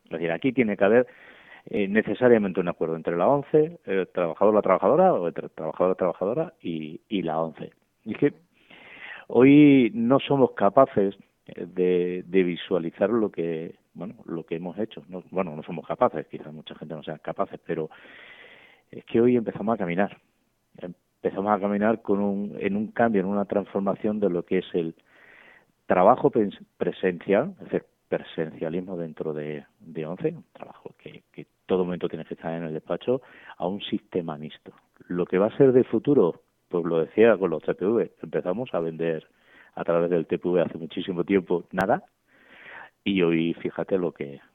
Es decir, aquí tiene que haber necesariamente un acuerdo entre la ONCE, el trabajador, la trabajadora, o entre el trabajador, la trabajadora y la ONCE. Y es que hoy no somos capaces de visualizar lo que hemos hecho. No somos capaces, quizás mucha gente no sea capaces, pero es que hoy empezamos a caminar. Empezamos a caminar en un cambio, en una transformación de lo que es el trabajo presencial, es decir, presencialismo dentro de ONCE, un trabajo que todo momento tienes que estar en el despacho, a un sistema mixto. Lo que va a ser de futuro, pues lo decía con los TPV, empezamos a vender a través del TPV hace muchísimo tiempo nada, y hoy fíjate lo que